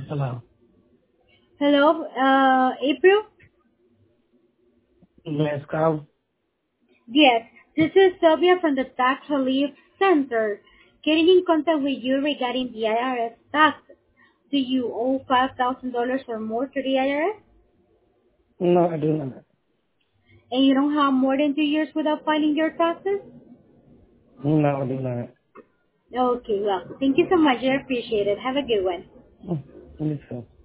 Hello. Hello, April? Yes, Carl. Yes, this is Sylvia from the Tax Relief Center. Getting in contact with you regarding the IRS taxes. Do you owe $5,000 or more to the IRS? No, I do not. And you don't have more than 2 years without filing your taxes? No, I do not. Okay, well, thank you so much. I appreciate it. Have a good one. Me too.